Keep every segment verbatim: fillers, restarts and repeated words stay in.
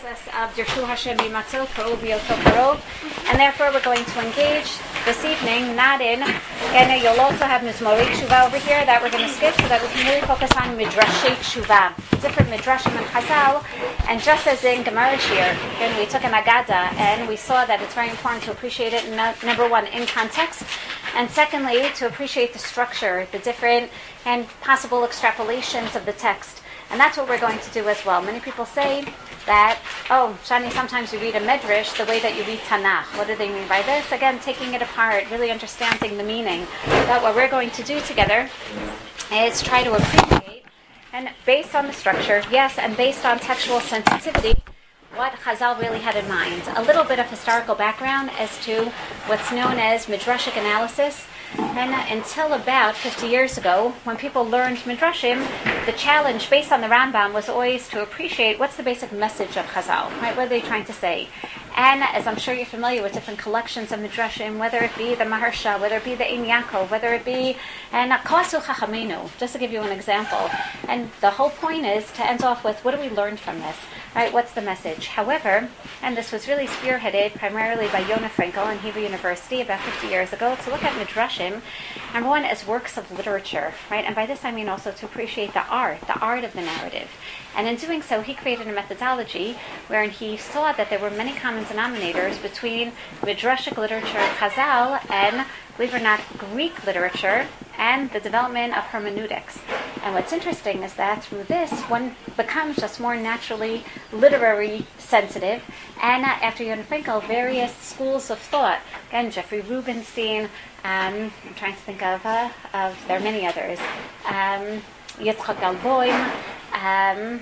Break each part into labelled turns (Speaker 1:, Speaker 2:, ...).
Speaker 1: process of Dirshu Hashem Bimatzil Karov Yoto Karov, and therefore we're going to engage this evening not in, and you'll also have Mizmorei Tshuva over here that we're going to skip so that we can really focus on Midrashei Tshuva, different Midrashim and Chazal, and just as in Gemara Shir, and we took an Agada and we saw that it's very important to appreciate it, number one, in context, and secondly, to appreciate the structure, the different and possible extrapolations of the text. And that's what we're going to do as well. Many people say that, oh, Shani, sometimes you read a Medrash the way that you read Tanakh. What do they mean by this? Again, taking it apart, really understanding the meaning. That what we're going to do together is try to appreciate, and based on the structure, yes, and based on textual sensitivity, what Chazal really had in mind. A little bit of historical background as to what's known as Midrashic analysis. And until about fifty years ago, when people learned Midrashim, the challenge based on the Rambam was always to appreciate what's the basic message of Chazal, right? What are they trying to say? And as I'm sure you're familiar with different collections of Midrashim, whether it be the Maharsha, whether it be the Ein Yaakov, whether it be and Kasu Chachamenu, just to give you an example. And the whole point is to end off with, what do we learn from this? Right? What's the message? However, and this was really spearheaded primarily by Yonah Frankel in Hebrew University about fifty years ago, to look at Midrashim, number one, as works of literature, right? And by this I mean also to appreciate the art, the art of the narrative. And in doing so, he created a methodology wherein he saw that there were many common denominators between Midrashic literature, Chazal, and, believe it or not, Greek literature, and the development of hermeneutics. And what's interesting is that through this, one becomes just more naturally literary sensitive. And uh, after Yonah Frankel, various schools of thought, again, Jeffrey Rubinstein, um, I'm trying to think of, uh, of there are many others, um, Yitzchak Galboim, um,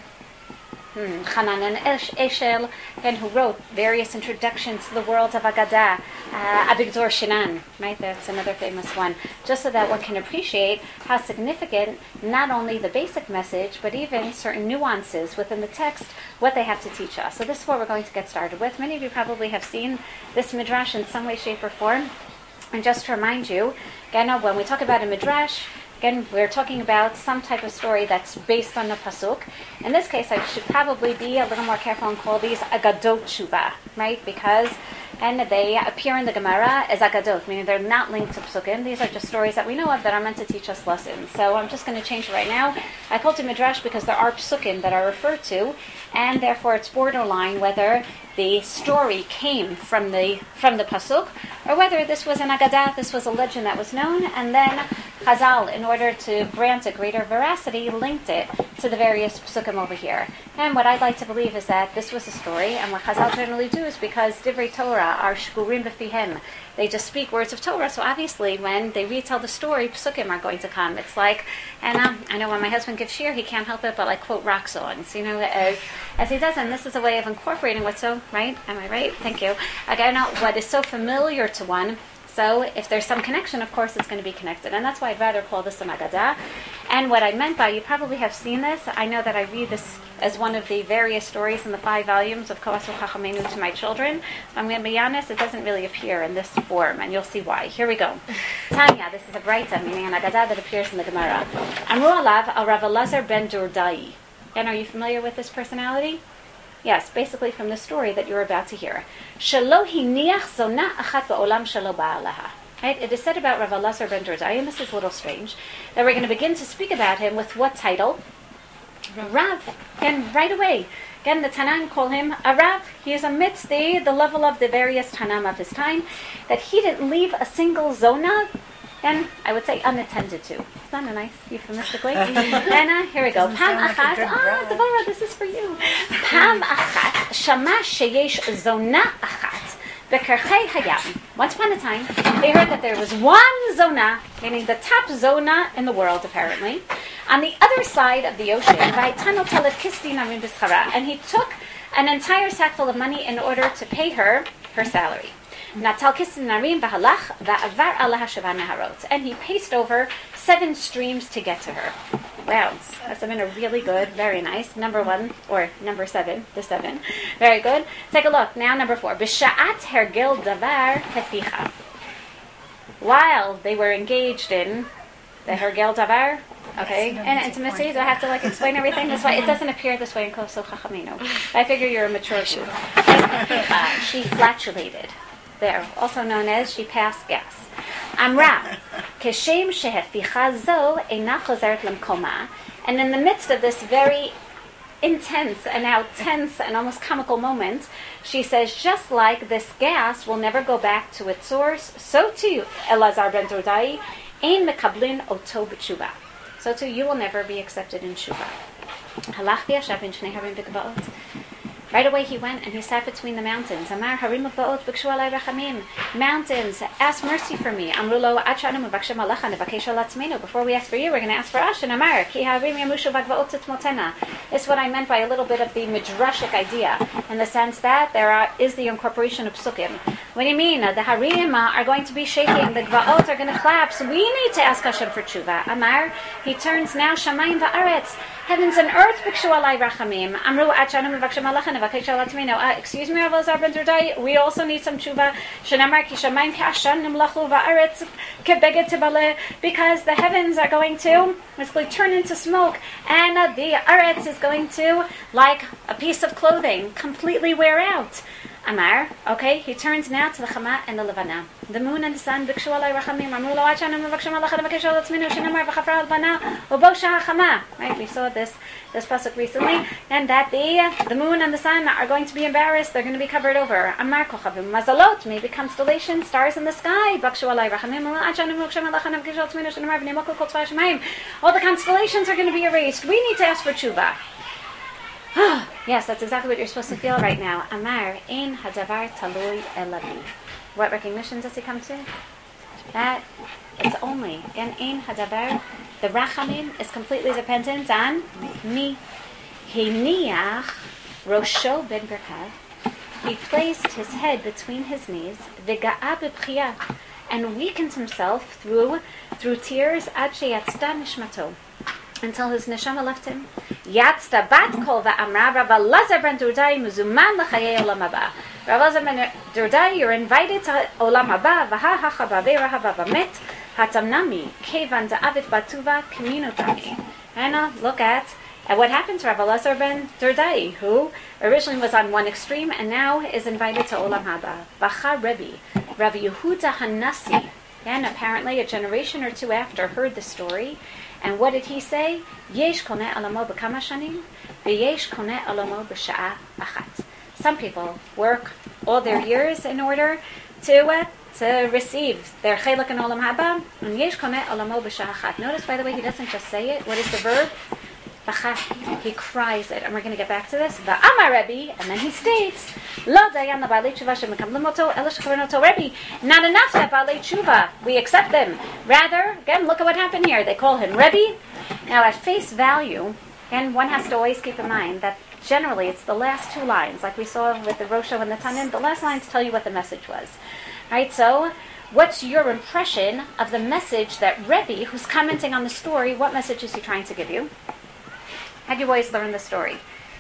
Speaker 1: Hmm, Hanan Eshel, and who wrote various introductions to the world of Agadah, uh, Abigdor Shinan, right? That's another famous one. Just so that one can appreciate how significant not only the basic message, but even certain nuances within the text, what they have to teach us. So this is what we're going to get started with. Many of you probably have seen this midrash in some way, shape, or form. And just to remind you, again, when we talk about a midrash, again, we're talking about some type of story that's based on the pasuk. In this case, I should probably be a little more careful and call these agadot tshuva, right? Because, and they appear in the Gemara as agadot, meaning they're not linked to psukim. These are just stories that we know of that are meant to teach us lessons. So I'm just going to change it right now. I called it midrash because there are psukim that are referred to, and therefore it's borderline whether the story came from the from the pasuk, or whether this was an agadah, this was a legend that was known, and then Chazal, in order to grant a greater veracity, linked it to the various psukim over here. And what I'd like to believe is that this was a story, and what Chazal generally do is because Divrei Torah are shkurim b'fihem, they just speak words of Torah, so obviously when they retell the story, psukim are going to come. It's like, and um, I know when my husband gives shir, he can't help it but like quote rock songs, you know, as as he does, and this is a way of incorporating what's so, right? Am I right? Thank you. Again, what is so familiar to one. So if there's some connection, of course, it's going to be connected. And that's why I'd rather call this an Agadah. And what I meant by, you probably have seen this. I know that I read this as one of the various stories in the five volumes of Kasu Chachamenu to my children. I'm going to be honest, it doesn't really appear in this form, and you'll see why. Here we go. Tanya, this is a Braita, meaning an Agadah that appears in the Gemara. Amru alav al Rav Elazar ben Durdai. And are you familiar with this personality? Yes, basically from the story that you're about to hear. Shelo hiniach zona achat ba'olam shelo ba'alaha. Right? It is said about Rav Elazar ben Durdai, and this is a little strange, that we're going to begin to speak about him with what title? Rav. Again, right away. Again, the Tanan call him a Rav. He is amidst the, the level of the various Tanam of his time, that he didn't leave a single zona, and I would say unattended to. Is that a nice euphemistic way? And uh, here we go. Pam achat. Ah, Devorah, this is for you. Pam achat. Shama sheyesh zona achat. Bekerchei hayam. Once upon a time, they heard that there was one zona, meaning the top zona in the world, apparently, on the other side of the ocean. And he took an entire sack full of money in order to pay her her salary. And he paced over seven streams to get to her. Wow, that's been a really good, very nice. Number one, or number seven, the seven. Very good. Take a look. Now number four. B'sha'at hergil davar heficha. While they were engaged in the hergil davar, Okay, and intimacy. Do I have to like explain everything this way? It doesn't appear this way in Koso Chachamino. I figure you're a mature group. She flatulated. There, also known as she passed gas. Amra, keshem sheheficha zo eina chozeret lemkoma. And in the midst of this very intense and now tense and almost comical moment, she says, just like this gas will never go back to its source, so too, Elazar ben Dordai, ein mekablin oto b'tshuva. So too, you will never be accepted in tshuva. Halach v'yashav in shnei harim v'gvaot. Right away he went and he sat between the mountains. Amar harim v'gvaot b'kshu alai rachamim. Mountains, ask mercy for me. Amru lo ad shanu mevakshim alecha nevakesh al atzmeinu. Before we ask for you, we're going to ask for us. And Amar ki harim yamushu v'gvaot titmotena. It's what I meant by a little bit of the midrashic idea, in the sense that there are, is the incorporation of psukim. What do you mean? The harim are going to be shaking. The gvaot are going to collapse. We need to ask Hashem for tshuva. Amar, he turns now shamayim va'aretz. Heavens and earth b'kshu alai rachamim. Amru ad shanu mevakshim alecha nevakesh al atzmeinu. Uh, excuse me, Rav Elazar ben Dordai, we also need some tshuva. Shenamar ki shamayim ka'ashan nimlachu va'aretz kebeged tibale. Because the heavens are going to basically turn into smoke, and uh, the aretz is going to, like a piece of clothing, completely wear out. Amar, okay, he turns now to the Chama and the Levana. The moon and the sun, Bikshu alai rachamim, Amru lo ad shanu mevakshim alecha nevakesh al atzmeinu, Shenamar v'chafra al bana, u'bosha ha'chama. Right, we saw this this pasuk recently, and that the the moon and the sun are going to be embarrassed. They're going to be covered over. Amar kochavim mazalot, maybe constellations, stars in the sky. Bikshu alai rachamim, ad shanu mevakshim alecha nevakesh al atzmeinu, Shenamar v'nei mokol kol tzvah shemayim. All the constellations are going to be erased. We need to ask for tshuva. Yes, that's exactly what you're supposed to feel right now. Amar, ein hadavar talui elavi. What recognition does he come to? That it's only, and ein hadavar, the rachamim is completely dependent on me. Hiniach rosho ben berkav. He placed his head between his knees, v'ga'a b'bchiyah, and weakened himself through through tears, ad sheyatzda nishmato, until his neshama left him. Yatzta bat kol va'amra Rav Elazar ben Dordai muzuman l'chayei olam haba. Rav Elazar ben Dordai, you're invited to olam haba. V'ha hachabavei rahava v'met hatamnami kevan da'avid batuva communotami. And uh, look at at what happened to Rav Elazar ben Dordai, who originally was on one extreme and now is invited to olam haba. V'cha Rebbe Rav Yehuda Hanasi, and apparently a generation or two after, heard the story. And what did he say? Yesh koneh alamo b'kama shanim, v'yesh koneh alamo b'sha'a achat. Some people work all their years in order to uh, to receive their chelak in olam haba, and yesh koneh alamo b'sha'a achat. Notice, by the way, he doesn't just say it. What is the verb? B'chat. He cries it, and we're going to get back to this. V'amar Rebbe, and then he states, Lo dayan l'balei tshuva shemekablim oto ela shekaron oto Rebbe. Not enough that balei tshuva, we accept them. Rather, again, look at what happened here. They call him Rebbe. Now, at face value, and one has to always keep in mind that generally it's the last two lines, like we saw with the Rosho and the Tanin. The last lines tell you what the message was. Right? So, what's your impression of the message that Rebbe, who's commenting on the story, what message is he trying to give you? How do you always learn the story?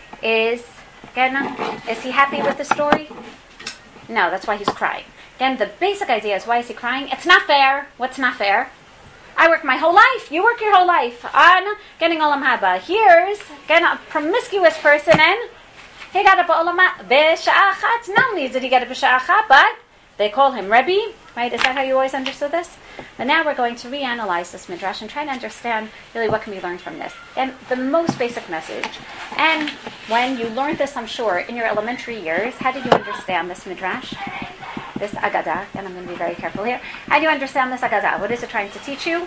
Speaker 1: Is again, is he happy with the story? No, that's why he's crying. Again, the basic idea is, why is he crying? It's not fair. What's not fair? I work my whole life. You work your whole life on getting olam haba. Here's again a promiscuous person, and he got a olam haba b'sha'a achat. Not only did he get a b'sha'a achat, but they call him Rebbe. Right? Is that how you always understood this? But now we're going to reanalyze this midrash and try to understand really what can be learned from this. And the most basic message, and when you learned this, I'm sure, in your elementary years, how did you understand this midrash? This agadah, and I'm going to be very careful here. How do you understand this agadah? What is it trying to teach you?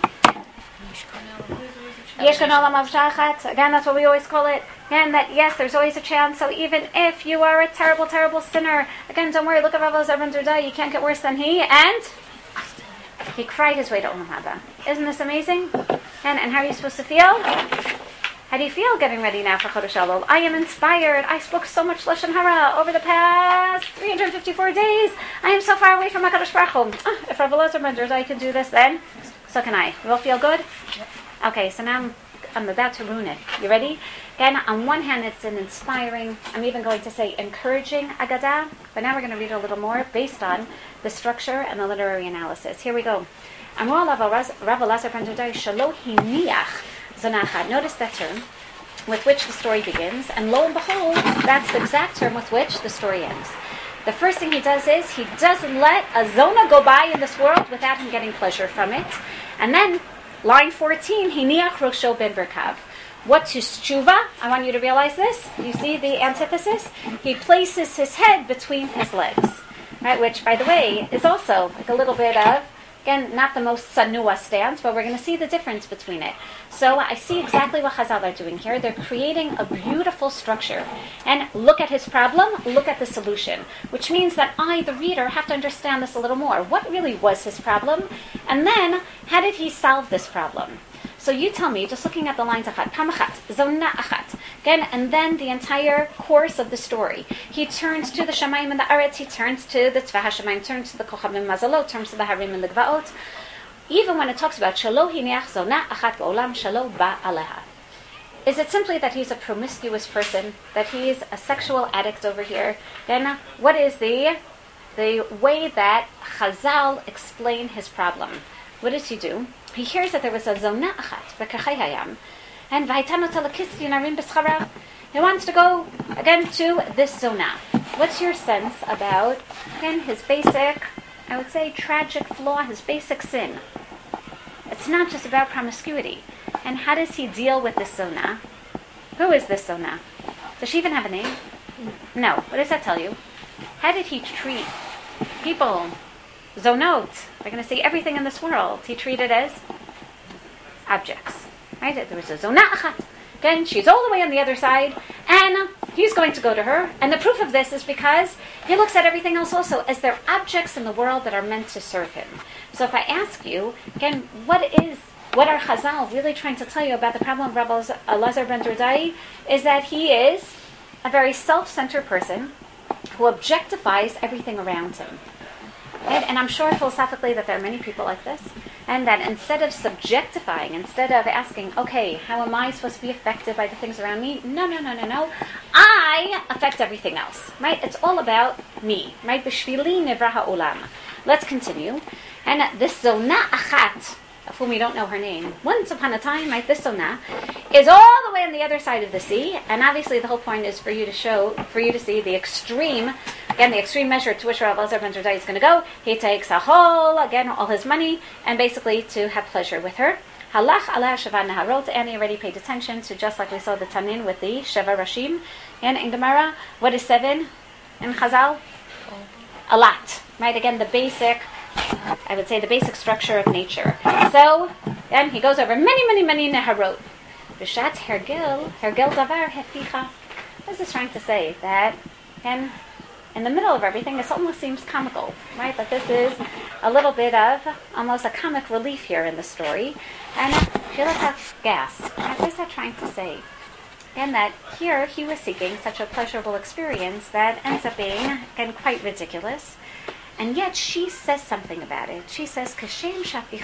Speaker 1: Yesh kan olam haba b'sha'a achat. Again, that's what we always call it. Again, that yes, there's always a chance. So even if you are a terrible, terrible sinner, again, don't worry. Look at Rav Elazar ben Dordai. You can't get worse than he. And he cried his way to olam haba. Isn't this amazing? And and how are you supposed to feel? How do you feel getting ready now for Chodesh Elul? I am inspired. I spoke so much Lashon Hara over the past three hundred fifty-four days. I am so far away from HaKadosh Baruch Hu. Oh, if Rav Elazar ben Dordai can do this, then so can I. You all feel good? Yep. Okay, so now I'm, I'm about to ruin it. You ready? Again, on one hand, it's an inspiring, I'm even going to say encouraging agadah, but now we're going to read a little more based on the structure and the literary analysis. Here we go. Amar Rav Elazar ben Dordai shelo hiniach Zona achad. Notice that term with which the story begins, and lo and behold, that's the exact term with which the story ends. The first thing he does is he doesn't let a zona go by in this world without him getting pleasure from it. And then, line fourteen, Hiniach Rosho ben Berkav. What's his tshuva? I want you to realize this. You see the antithesis? He places his head between his legs. Right, which, by the way, is also like a little bit of, again, not the most sanua stance, but we're going to see the difference between it. So I see exactly what Chazal are doing here. They're creating a beautiful structure. And look at his problem, look at the solution. Which means that I, the reader, have to understand this a little more. What really was his problem? And then, how did he solve this problem? So you tell me, just looking at the lines, achat, pamachat, zona achat, again, and then the entire course of the story. He turns to the Shamayim and the Aretz, he turns to the Tzvah HaShamayim, turns to the Kochavim Mazalot, turns to the Harim and the Gvaot. Even when it talks about Shalo hiniach zona achat ba'olam, Shalo ba aleha. Is it simply that he's a promiscuous person, that he's a sexual addict over here? Then what is the the way that Chazal explain his problem? What does he do? He hears that there was a zona achat, v'kachai hayam, and v'haitanot alakis yinarim b'schara. He wants to go, again, to this zona. What's your sense about, again, his basic, I would say, tragic flaw, his basic sin? It's not just about promiscuity. And how does he deal with this zona? Who is this zona? Does she even have a name? No. What does that tell you? How did he treat people? Zonot. They're going to see everything in this world. He treated as objects. Right? There was a zona achat. Again, she's all the way on the other side, and he's going to go to her. And the proof of this is because he looks at everything else also as they're objects in the world that are meant to serve him. So if I ask you, again, what is, what are Chazal really trying to tell you about the problem of Rabbi Elazar ben Dordai is that he is a very self-centered person who objectifies everything around him. Right? And I'm sure philosophically that there are many people like this, and that instead of subjectifying, instead of asking, okay, how am I supposed to be affected by the things around me? No, no, no, no, no. I affect everything else. Right? It's all about me. Right? B'shvili nivra ha'olam. Let's continue. And this zona achat, of whom we don't know her name, once upon a time, right, this zona, is all the way on the other side of the sea, and obviously the whole point is for you to show, for you to see the extreme, again, the extreme measure to which Rav Elazar ben Dordai is going to go. He takes a whole, again, all his money, and basically to have pleasure with her. Halach ala sheva naharot, and he already paid attention to, just like we saw the Tanin with the Sheva Rashim, and in Gemara, what is seven in Chazal? A lot, right, again, the basic, I would say the basic structure of nature. So, then he goes over many, many, many neharot. B'shat hergil, hergil davar heficha. What is this trying to say? That, and in the middle of everything, this almost seems comical, right? That this is a little bit of almost a comic relief here in the story. And Shilatak gas. What is that trying to say? And that here he was seeking such a pleasurable experience that ends up being, again, quite ridiculous. And yet she says something about it. She says, Kashem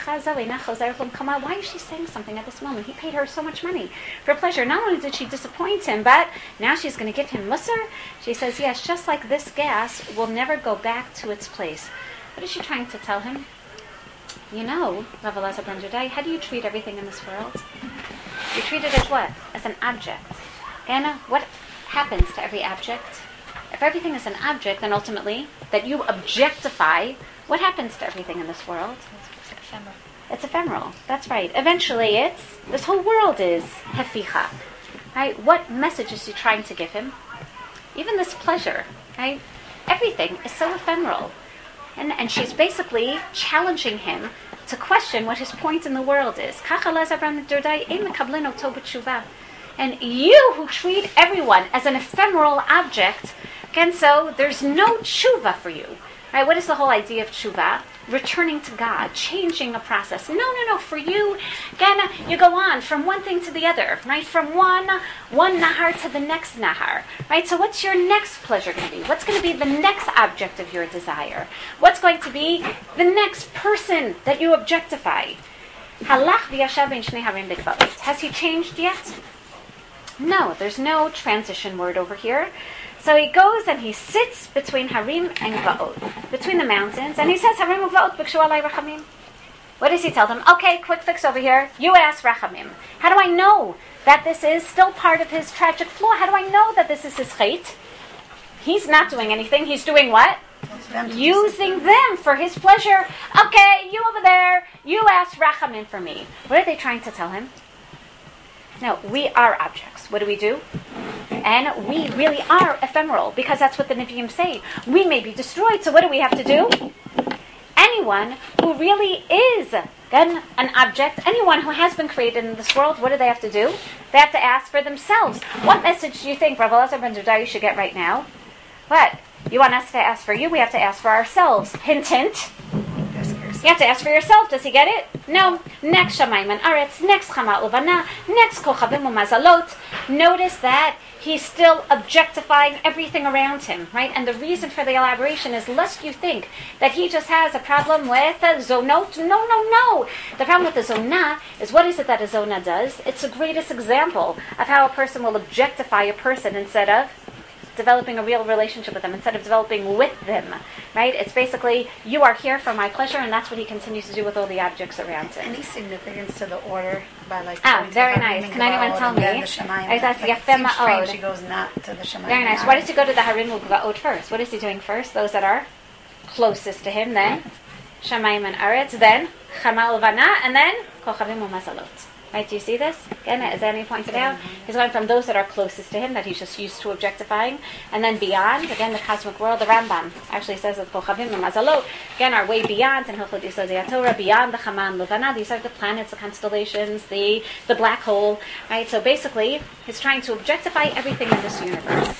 Speaker 1: why is she saying something at this moment? He paid her so much money for pleasure. Not only did she disappoint him, but now she's going to give him musar. She says, yes, just like this gas will never go back to its place. What is she trying to tell him? You know, Rav Elazar ben Dordai, how do you treat everything in this world? You treat it as what? As an object. Anna, what happens to every object? If everything is an object, then ultimately, that you objectify, what happens to everything in this world?
Speaker 2: It's ephemeral.
Speaker 1: It's ephemeral. That's right. Eventually, it's, this whole world is heficha. Right? What message is he trying to give him? Even this pleasure, right? Everything is so ephemeral. And, and she's basically challenging him to question what his point in the world is. And you who treat everyone as an ephemeral object, and so there's no tshuva for you. Right? What is the whole idea of tshuva? Returning to God, changing a process. No, no, no. For you, again, you go on from one thing to the other, right? From one one nahar to the next nahar, right? So what's your next pleasure going to be? What's going to be the next object of your desire? What's going to be the next person that you objectify? Halach v'yashav ben shnei harim b'gvaot. Has he changed yet? No, there's no transition word over here. So he goes and he sits between Harim and Gvaot, between the mountains, and he says, Harim and Gvaot, b'kshu alai rachamim. What does he tell them? Okay, quick fix over here. You ask Rachamim. How do I know that this is still part of his tragic flaw? How do I know that this is his chait? He's not doing anything. He's doing what? Them Using them for his pleasure. Okay, you over there, you ask Rachamim for me. What are they trying to tell him? No, we are objects. What do we do? And we really are ephemeral, because that's what the Nevi'im say. We may be destroyed, so what do we have to do? Anyone who really is then an object, anyone who has been created in this world, what do they have to do? They have to ask for themselves. What message do you think Rav Elazar ben Dodai should get right now? What? You want us to ask for you? We have to ask for ourselves. Hint, hint. You have to ask for yourself. Does he get it? No. Next Shamayim and Aretz, next Chama Uvana, next Kochavim Umazalot. Notice that he's still objectifying everything around him, right? And the reason for the elaboration is lest you think that he just has a problem with a zonot. No, no, no. The problem with the zonah is, what is it that a zonah does? It's the greatest example of how a person will objectify a person instead of developing a real relationship with them, instead of developing with them, right? It's basically, you are here for my pleasure, and that's what he continues to do with all the objects around him.
Speaker 2: Any significance to the order by like...
Speaker 1: Ah, very nice. Can anyone tell me?
Speaker 2: Exactly. Like, it seems strange he goes not to the Shemayim.
Speaker 1: Very nice. Why does he go to the Harim Ugvaot first? What is he doing first? Those that are closest to him, then Shamayim and Aretz, then Chama Ulvana, and then Kochavim Umazalot. Right, do you see this? Again, as Annie pointed out, he's going from those that are closest to him, that he's just used to objectifying, and then beyond, again, the cosmic world, the Rambam actually says that Kochavim and Mazalot, again, are way beyond, and Hilchot Yesodei HaTorah, beyond the Chama and Levana. These are the planets, the constellations, the, the black hole, right? So basically, he's trying to objectify everything in this universe.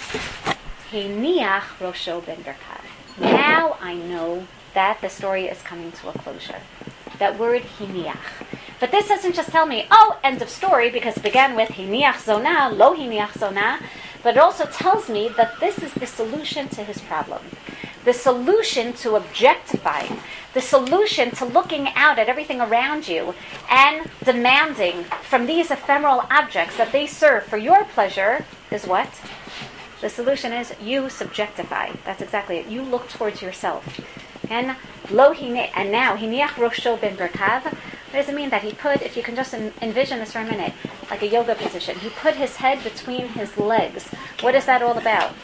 Speaker 1: Hiniach Rosho ben Berkad. Now I know that the story is coming to a closure. That word, hiniach. But this doesn't just tell me, oh, end of story, because it began with hiniach zonah, lo hiniach zonah, but it also tells me that this is the solution to his problem. The solution to objectifying, the solution to looking out at everything around you and demanding from these ephemeral objects that they serve for your pleasure is what? The solution is you subjectify. That's exactly it. You look towards yourself. And lo hine, and now hiniach rosho ben berkav. What does it mean? That he put, if you can just envision this for a minute, like a yoga position, he put his head between his legs. What is that all about?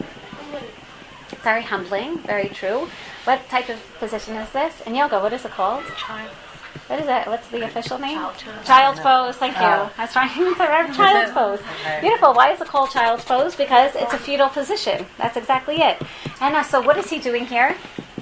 Speaker 1: Sorry, humbling. Very true. What type of position is this? In yoga, what is it called?
Speaker 2: Child.
Speaker 1: What is that? What's the official name?
Speaker 2: Child, child.
Speaker 1: Child's pose. Thank you. Uh, I was trying to remember child's pose.
Speaker 2: Okay.
Speaker 1: Beautiful. Why is it called child's pose? Because it's a fetal position. That's exactly it. And uh, so what is he doing here?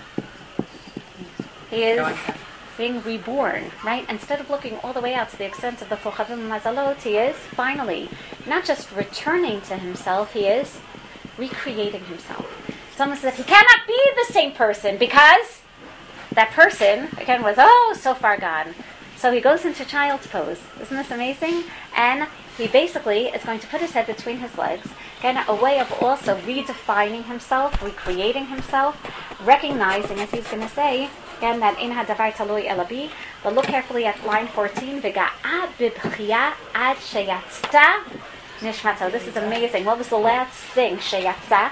Speaker 1: He is being reborn, right? Instead of looking all the way out to the extent of the Kochavim Mazalot, he is finally not just returning to himself, he is recreating himself. Someone says he cannot be the same person because that person, again, was, oh, so far gone. So he goes into child's pose. Isn't this amazing? And he basically is going to put his head between his legs. Again, a way of also redefining himself, recreating himself, recognizing, as he's going to say, again, that in hadavar talui elabi. But look carefully at line fourteen. V'ga'a b'bchia ad sheyatzta nishmato. This is amazing. What was the last thing? Sheyatzta.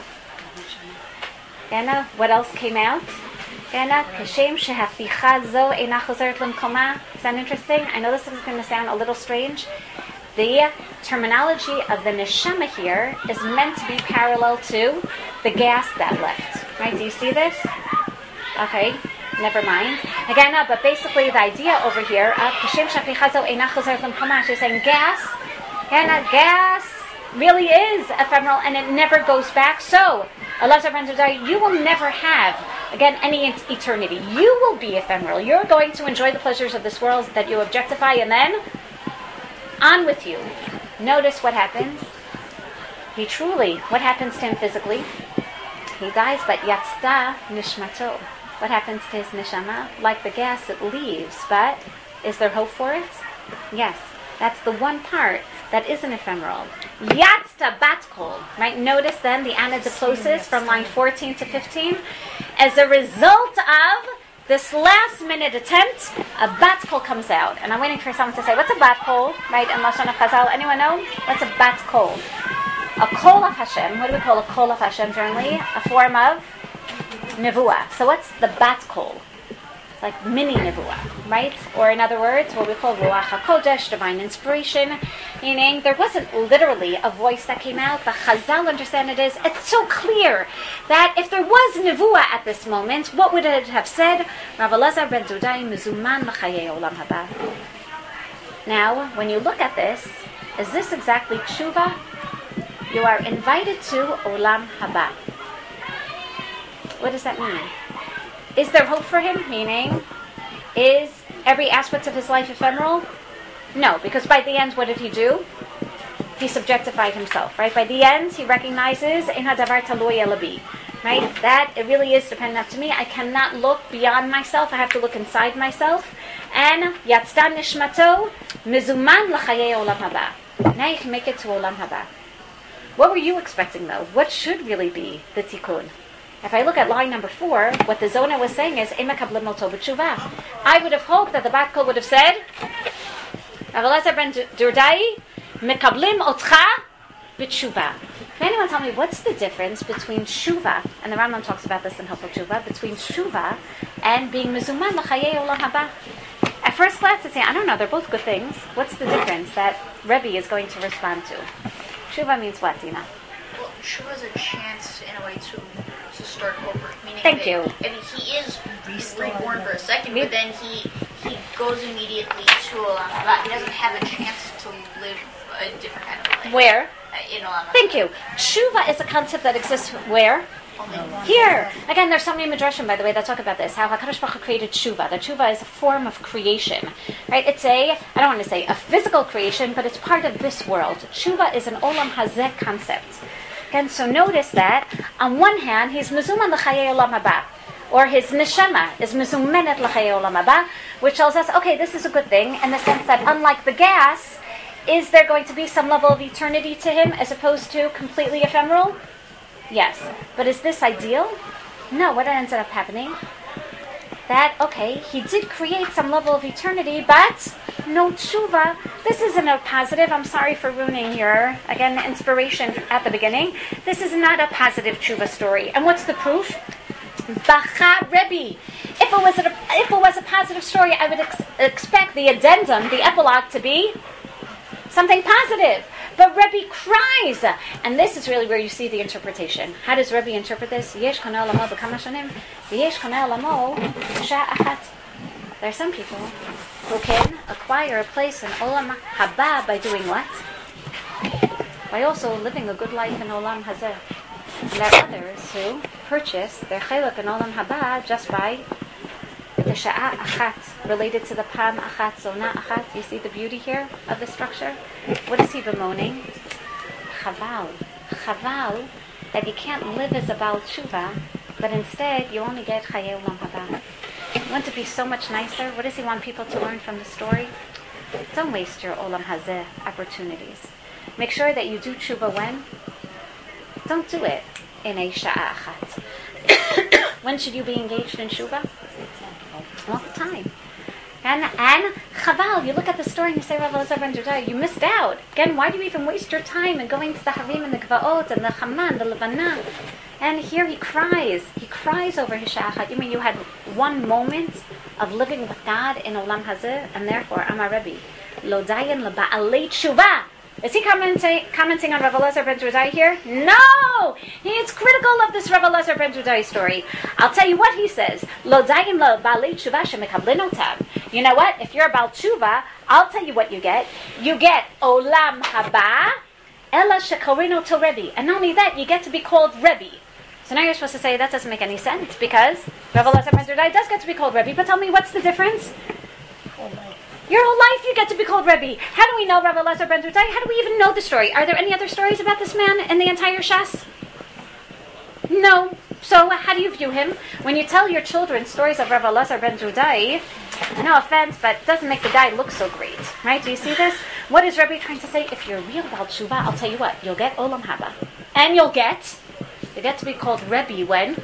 Speaker 1: And uh, what else came out? And uh, kashem shehaficha zo eina chozeret lemkoma. Is that interesting? I know this is going to sound a little strange. The terminology of the neshama here is meant to be parallel to the gas that left. Right? Do you see this? Okay, never mind. Again, uh, but basically the idea over here of kashem shehaficha zo eina chozeret lemkoma. She's saying gas, and uh, gas really is ephemeral and it never goes back. So, Elazar ben Dodai, you will never have, again, any eternity. You will be ephemeral. You're going to enjoy the pleasures of this world that you objectify, and then on with you. Notice what happens. He truly, what happens to him physically? He dies, but yatzta nishmato. What happens to his neshama? Like the gas, it leaves, but is there hope for it? Yes. That's the one part that isn't ephemeral. Yatzta batkol. Right? Notice then the anadiplosis from line fourteen to fifteen. As a result of this last minute attempt, a batkol comes out. And I'm waiting for someone to say, what's a batkol? Right? In Lashon Chazal, anyone know? What's a batkol? A kol of Hashem. What do we call a kol of Hashem generally? A form of nevuah. So what's the batkol? like mini nevuah, right? Or in other words, what we call ruach hakodesh, divine inspiration, meaning there wasn't literally a voice that came out, but Chazal understand it is, it's so clear that if there was nevuah at this moment, what would it have said? Rav Elazar ben Dudai mezuman l'chayei olam haba. Now, when you look at this, is this exactly tshuva? You are invited to olam haba. What does that mean? Is there hope for him? Meaning, is every aspect of his life ephemeral? No, because by the end, what did he do? He subjectified himself, right? By the end, he recognizes, Ein hadavar talui ela bi, right? That it really is dependent up to me. I cannot look beyond myself. I have to look inside myself. And yatzda nishmato mizuman l'chayei olam haba. Now you can make it to olam haba. What were you expecting, though? What should really be the tikkun? If I look at line number four, what the Zona was saying is, I would have hoped that the Bat Kol would have said, Rav Elazar ben Durdai, Mekablim otcha b'tshuva. Can anyone tell me what's the difference between tshuva, and the Rambam talks about this in Hilchot Tshuva, between tshuva and being mezuman l'chayei olam haba? At first glance, it's saying, I don't know, they're both good things. What's the difference that Rebbe is going to respond to? Tshuva means what, Dina?
Speaker 3: Well, tshuva is a chance, in a way, to to start over. Meaning
Speaker 1: Thank
Speaker 3: that,
Speaker 1: you.
Speaker 3: I mean, he is reborn for a second, but then he he goes immediately to Olam Haba. He doesn't have a chance to live a different kind of life.
Speaker 1: Where?
Speaker 3: Uh, in Olam Haba.
Speaker 1: Thank you. Tshuva is a concept that exists where?
Speaker 3: Only
Speaker 1: Here. Again, there's so many midrashim, by the way, that talk about this, how HaKadosh Baruch Hu created tshuva. That tshuva is a form of creation, right? It's a, I don't want to say a physical creation, but it's part of this world. Tshuva is an olam hazeh concept. And so notice that, on one hand, he's mezuman l'chayei olam haba, or his neshama is mezumenet l'chayei olam haba, which tells us, okay, this is a good thing, in the sense that unlike the gas, is there going to be some level of eternity to him, as opposed to completely ephemeral? Yes. But is this ideal? No. What ended up happening? That, okay, he did create some level of eternity, but no tshuva. This isn't a positive. I'm sorry for ruining your, again, inspiration at the beginning. This is not a positive tshuva story. And what's the proof? Bacha Rebbe. If it was a, if it was a positive story, I would ex- expect the addendum, the epilogue, to be something positive. But Rebbe cries. And this is really where you see the interpretation. How does Rebbe interpret this? Yesh koneh olamo b'kama shanim, v'yesh koneh olamo b'sha'ah achat. There are some people who can acquire a place in Olam Haba by doing what? By also living a good life in Olam Hazeh. And there are others who purchase their chelak in Olam Haba just by the sha'ah achat, related to the pam achat, zona achat. You see the beauty here of the structure? What is he bemoaning? Chaval. Chaval, that you can't live as a Baal Tshuva, but instead you only get Chayei Olam Haba. Want to be so much nicer? What does he want people to learn from the story? Don't waste your Olam Hazeh opportunities. Make sure that you do Tshuva when? Don't do it in a sha'ah achat. When should you be engaged in Tshuva? All the time. And and Chaval, you look at the story and you say, Rav Elazar ben Durdai, you missed out. Again, why do you even waste your time in going to the Harim and the Gvaot and the Haman, the Levana? And here he cries. He cries over his sha'achat. You mean you had one moment of living with God in Olam Hazeh, and therefore, Amar Rebbe, Lo dayan leba'alei tshuva. Is he commenting, commenting on Rav Elazar ben Durdai here? No! He is critical of this Rav Elazar ben Durdai story. I'll tell you what he says. Lo dayan leba'alei tshuva shemekablin otam. You know what? If you're a Baal Tshuva, I'll tell you what you get. You get Olam Haba, Ela shekorino to Rebbe. And not only that, you get to be called Rebbe. So now you're supposed to say that doesn't make any sense, because Rav Elazar ben Durdai does get to be called Rebbe. But tell me, what's the difference? Your whole life you get to be called Rebbe. How do we know Rav Elazar ben Durdai? How do we even know the story? Are there any other stories about this man in the entire Shas? No. So how do you view him? When you tell your children stories of Rav Elazar ben Durdai, no offense, but it doesn't make the guy look so great. Right? Do you see this? What is Rebbe trying to say? If you're real about Tshuva, I'll tell you what, you'll get Olam Haba. And you'll get, you get to be called Rebbe when?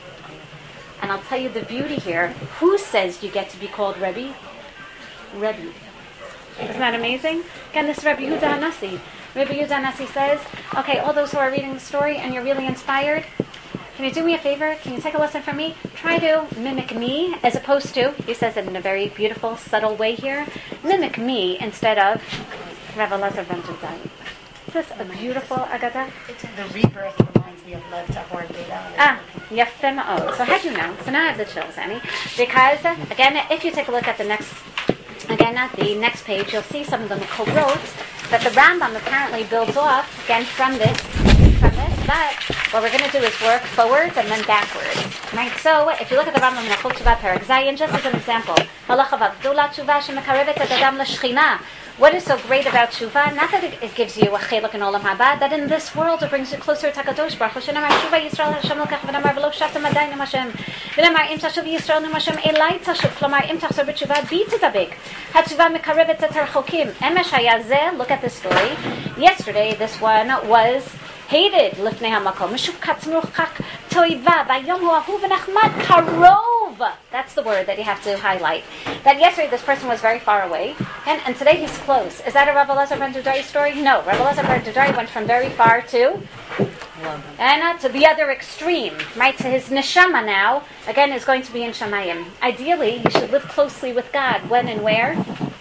Speaker 1: And I'll tell you the beauty here. Who says you get to be called Rebbe? Rebbe. Isn't that amazing? Again, this is Rebbe Yehuda Hanassi. Rebbe Yehuda Hanassi says, okay, all those who are reading the story and you're really inspired, can you do me a favor? Can you take a lesson from me? Try to mimic me as opposed to, he says it in a very beautiful, subtle way here, mimic me instead of Rav Elazar ben Dudai. Is this a beautiful Agadah?
Speaker 2: The rebirth reminds me of Lev Tahor Beta.
Speaker 1: Ah, Yafeh Ma'od. So how do you know? So now I have the chills, Annie. Because, again, if you take a look at the next, again, at the next page, you'll see some of the Makorot that the Rambam apparently builds off, again, from this, from this, but what we're going to do is work forwards and then backwards. Right? So, if you look at the Rambam in Achot Tshuva Perek Zayin, just as an example, Halacha v'Gdula Tshuva shemekarevet et adam l'shchina. What is so great about tshuva? Not that it, it gives you a chelak in olam haba, that in this world it brings you closer to Hakadosh Baruch Hu. Shenamar tshuva Yisrael Hashem lokach v'namar v'lo shaftem adayim Hashem. V'namar im tashuv Yisrael nim Hashem elai tashuv. Klomar im tachzor b'tshuva bi tedabek. HaTshuva mekarevet et harchokim. Emesh hayazeh. Look at this story. Yesterday, this one was hated. Lifnei hamakom. Meshukatz mruchak toiva. Vayom hu ahu v'nachmad karov. That's the word that you have to highlight. That yesterday this person was very far away, and, and today he's close. Is that a Rav Elazar ben Dudai story? No. Rav Elazar ben Dudai went from very far to and uh, to the other extreme, right? To his neshama now, again, is going to be in Shamayim. Ideally, you should live closely with God. When and where?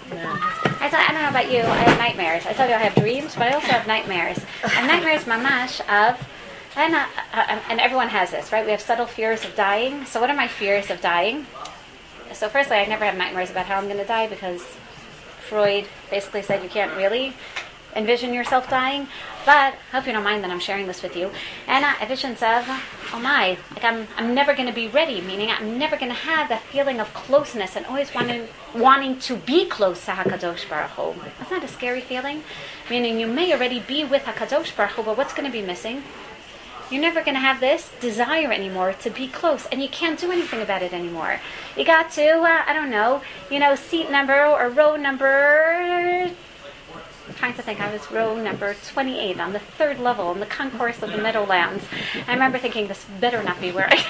Speaker 1: I, thought, I don't know about you, I have nightmares. I tell you I have dreams, but I also have nightmares. And nightmares, mamash, of... And, uh, uh, and everyone has this, right? We have subtle fears of dying. So what are my fears of dying? So firstly, I never have nightmares about how I'm going to die because Freud basically said you can't really envision yourself dying. But I hope you don't mind that I'm sharing this with you. And uh, a vision of, oh my, like I'm I'm never going to be ready, meaning I'm never going to have that feeling of closeness and always wanting, wanting to be close to HaKadosh Baruch Hu. That's not a scary feeling. Meaning you may already be with HaKadosh Baruch Hu, but what's going to be missing? You're never going to have this desire anymore to be close, and you can't do anything about it anymore. You got to, uh, I don't know, you know, seat number or row number... I'm trying to think, I was row number twenty-eight on the third level in the concourse of the Meadowlands. I remember thinking, this better not be where I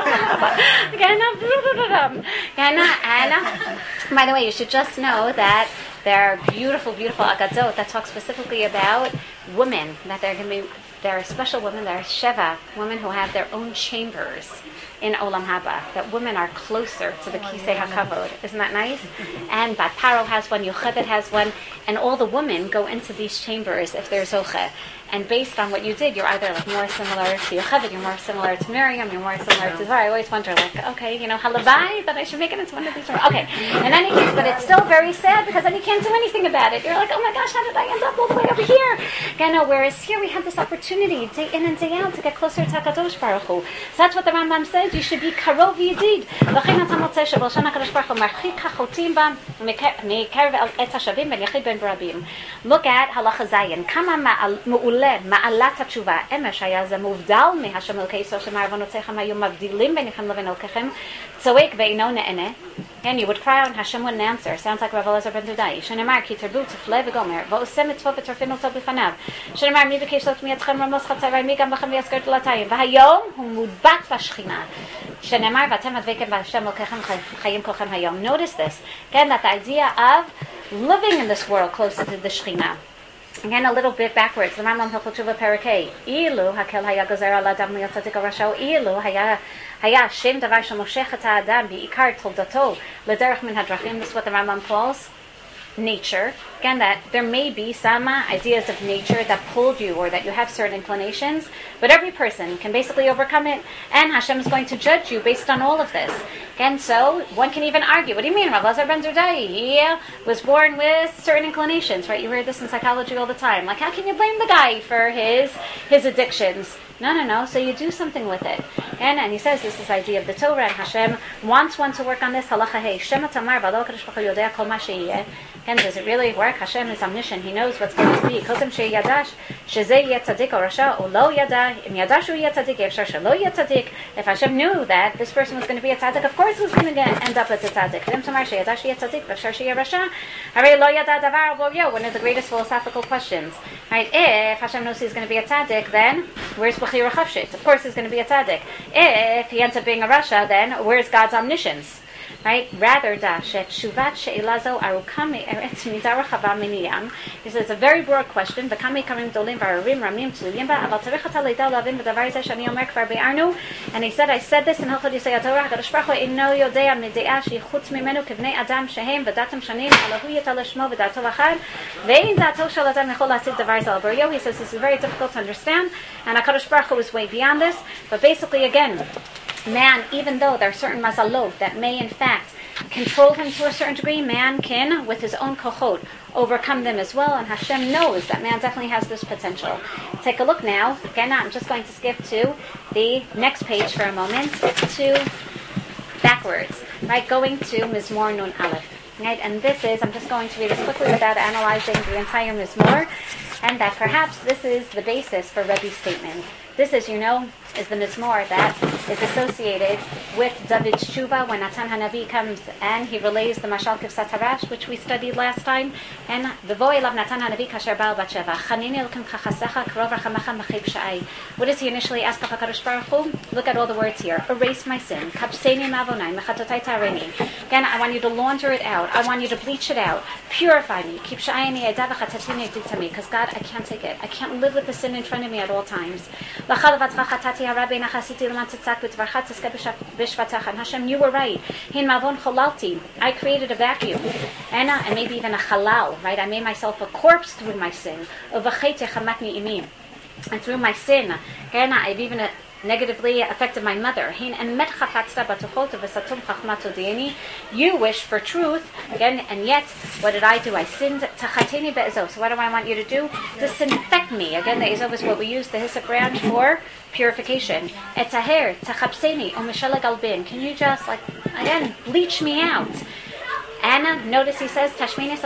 Speaker 1: am. and, uh, and, uh, by the way, you should just know that there are beautiful, beautiful Agadot that talk specifically about women, that they're going to be... There are special women, there are Sheva, women who have their own chambers in Olam Haba, that women are closer to the Kisei HaKavod. Isn't that nice? And Bat Paro has one, Yocheved has one, and all the women go into these chambers if they're Zoche. And based on what you did, you're either like more similar to Yocheved, you're more similar to Miriam, you're more similar to Zara. I always wonder, like, okay, you know, halabai, that I should make it into one of these. Okay, in any case, but it's still very sad because then you can't do anything about it. You're like, oh my gosh, how did I end up all the way over here? Again, no, whereas here we have this opportunity, day in and day out, to get closer to HaKadosh Baruch Hu. So that's what the Rambam says, you should be karov yedid. Look at halacha zayin. Kama ma'alat hatshuva emesh haya ze muvdal mehashem elkei yisrael shemar avonotechem hayu mavdilim benichem levin elkechem tzoek ve'ino ne'eneh. And you would cry out and Hashem wouldn't answer. Sounds like Rav Elazar ben Dudai. Shenemar ki terbu tifle v'gomer v'osem mitzvot v'torfinu tov b'fanav. Shenemar mi b'kesh lot miyatchem ramos chatzai v'mi gam b'chem v'yasker t'latayim v'hayom hu mudbat v'shchina. Shenemar v'atem advekem v'Hashem elkechem chayim kolchem hayom. Notice this. Again, that the idea of living in this world closer to the Shechina. Again, a little bit backwards. The Rambam Hilchot Tshuva Perek Ilu hakel haya gozer al adam liyot tzadik rasha ilu haya haya shem davar shemoshech et ha'adam bi'ikar toldato lederech min hadrachim. This is what the Rambam calls nature. Again, that there may be some uh, ideas of nature that pulled you or that you have certain inclinations, but every person can basically overcome it, and Hashem is going to judge you based on all of this. Again, so one can even argue, what do you mean, Rav Elazar ben Dudai? He uh, was born with certain inclinations, right? You hear this in psychology all the time. Like, how can you blame the guy for his his addictions? No, no, no. So you do something with it. And and he says this is this idea of the Torah, and Hashem wants one to work on this. Halacha hey, Shema tamar v'lo kadosh baruch hu yodea kol ma sheyeh. And does it really work? Hashem is omniscient. He knows what's going to be. Kodem sheyadash shezeh yeh tzadik or rasha or lo yada. Im yadash hu yeh tzadik, efshar shelo yeh tzadik. If Hashem knew that this person was going to be a tzaddik, of course he was going to get, end up as a tzaddik. Im tamar sheyadash yeh tzadik, efshar sheyeh rasha. Harei lo yada davar lo yo. One of the greatest philosophical questions. Right? If Hashem knows he's going to be a tzaddik, then where's B'chira Chavshit? Of course he's going to be a tzaddik. If he ends up being a rasha, then where's God's omniscience? right? Rather, dashet shuvat she'elazo arukam me'eretz midarach hava miniyam. He says, a very broad question. V'kam me'karim dolim v'arim ramim tzuliyim ba, aval tzarech ata leidal lavin b'davar zeh shani omer kvar be'arnu. And he said, I said this in Hilchot Yisei HaTorah, HaKadosh Baruch Hu ino yodea midea sheichutz mimenu kivnei adam shehem v'datam shanim alahu yita lishmo v'dato lachad ve'in dato shel adam yechol lasid davar zal b'rio. He says, this is very difficult to understand, and HaKadosh Baruch Hu is way beyond this. But basically, again, man, even though there are certain mazalot that may in fact control him to a certain degree, man can, with his own kochot, overcome them as well, and Hashem knows that man definitely has this potential. Take a look now. Again, I'm just going to skip to the next page for a moment, to backwards, right, going to Mizmor Nun Aleph. Right, and this is, I'm just going to read this quickly without analyzing the entire Mizmor, and that perhaps this is the basis for Rebbe's statement. This, as you know, is the Mizmor that is associated with David's Tshuva when Natan Hanavi comes and he relays the Mashal Kivsat Harash, which we studied last time. And V'vo elav Natan Hanavi kasher ba'al bat sheva chanini elkim chachasecha krov rachamecha mechib sha'ai. What does he initially ask of HaKadosh Baruch Hu? Look at all the words here. Erase my sin. Kapseini ma'avonai mechatotai tareni. Again, I want you to launder it out. I want you to bleach it out. Purify me. Keep sha'ayini edav v'chatatini editami. Because God, I can't take it. I can't live with the sin in front of me at all times. And Hashem, you were right. Hin mavon cholalti. I created a vacuum, and, uh, and maybe even a halal. Right? I made myself a corpse through my sin. And through my sin, and I've even uh, negatively affected my mother. You wish for truth, again, and yet, what did I do? I sinned. So what do I want you to do? Disinfect me. Again, the Ezov is what we use, the hyssop branch, for purification. Can you just, like, again, bleach me out? And notice he says,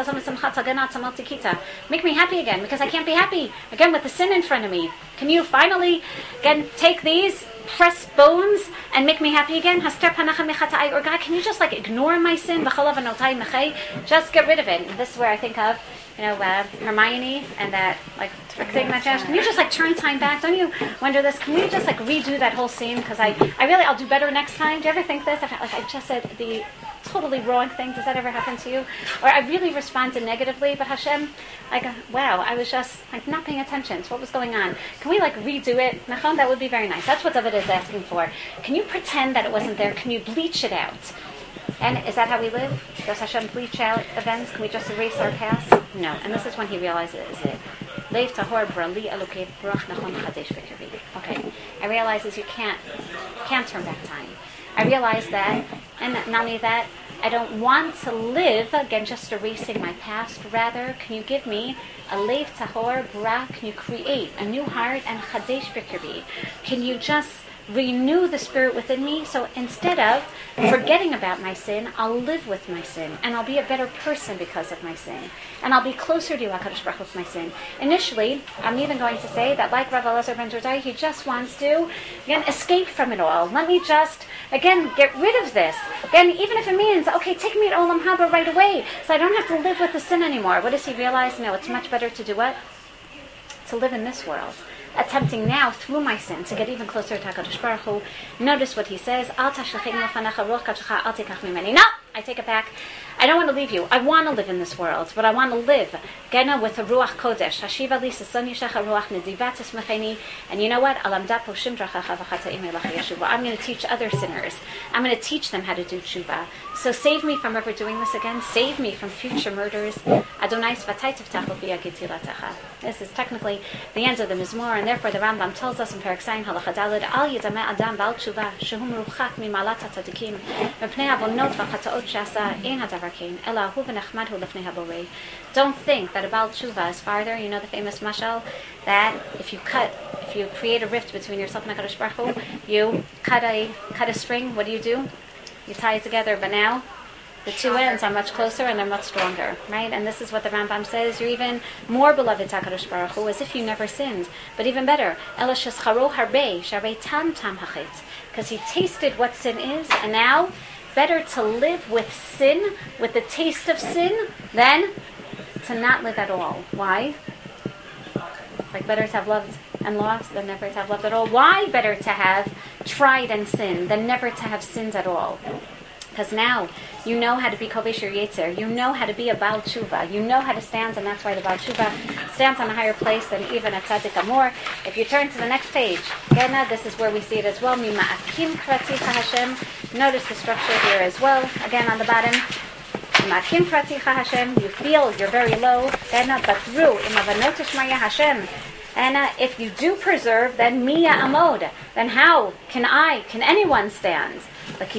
Speaker 1: make me happy again, because I can't be happy, again, with the sin in front of me. Can you finally, again, take these pressed bones and make me happy again? Or God, can you just, like, ignore my sin? Just get rid of it. And this is where I think of, you know, uh, Hermione and that, like, thing that Can you just, like, turn time back? Don't you wonder this? Can you just, like, redo that whole scene? Because I, I really, I'll do better next time. Do you ever think this? Like, I just said the totally wrong thing. Does that ever happen to you? Or I really responded negatively, but Hashem, like, wow, I was just, like, not paying attention to what was going on. Can we, like, redo it? Nachon, that would be very nice. That's what David is asking for. Can you pretend that it wasn't there? Can you bleach it out? And is that how we live? Does Hashem bleach out events? Can we just erase our past? No. And this is when he realizes it. Leiv tahor brali elokei brach nachon chadesh v'kirbi. Okay. I realizes you can't, can't turn back time. I realize that, and not only that, I don't want to live, again, just erasing my past. Rather, can you give me a leiv tahor brach? Can you create a new heart? And chadesh v'kirbi. Can you just renew the spirit within me, so instead of forgetting about my sin, I'll live with my sin, and I'll be a better person because of my sin, and I'll be closer to you, HaKadosh Baruch Hu, with my sin. Initially, I'm even going to say that, like Rav Elazar ben Dordai, he just wants to, again, escape from it all. Let me just, again, get rid of this. Again, even if it means, okay, take me to Olam Haba right away, so I don't have to live with the sin anymore. What does he realize? No, it's much better to do what? To live in this world. Attempting now through my sin to get even closer to HaKadosh Baruch Hu. Notice what he says. No, I take it back. I don't want to leave you. I want to live in this world, but I want to live Gena with a Ruach Kodesh. Hashiva li sasani shecha ruach nedivatis mecheni. And you know what? I'm going to teach other sinners. I'm going to teach them how to do tshuva. So save me from ever doing this again. Save me from future murders. Adonai svatay tiftachu bi agitilatecha. This is technically the end of the Mizmor, and therefore the Rambam tells us in Perek Zayin Halacha Daled, Al yidameh adam bal tshuva shehu meruchak mimalat hatzadikim mepnei avonot v'chataot she'asa ein hadavar kain ela hu v'nechmadhu lefnei haborei. Don't think that a Baal Tshuva is farther. You know the famous mashal that if you cut, if you create a rift between yourself and HaKadosh Baruch Hu, you cut a cut a string. What do you do? You tie it together. But now the two ends are much closer and they're much stronger, right? And this is what the Rambam says. You're even more beloved to HaKadosh Baruch Hu, as if you never sinned. But even better, Ela shescharo harbe sharei tam tam hachet, because he tasted what sin is, and now better to live with sin, with the taste of sin, than to not live at all. Why? It's like better to have loved and lost than never to have loved at all. Why better to have tried and sinned than never to have sinned at all? because now you know how to be kovesh your yetzer. You know how to be a Baal Tshuva. You know how to stand, and that's why the Baal Tshuva stands on a higher place than even a Tzaddik Amor. If you turn to the next page, Gena, this is where we see it as well. Mima'akim kraticha Hashem. Notice the structure here as well. Again on the bottom. Mima'akim kraticha Hashem. You feel you're very low. Gena, but through imavanotish maya Hashem. And uh, if you do preserve, then miya amod. Then how can I, can anyone stand? But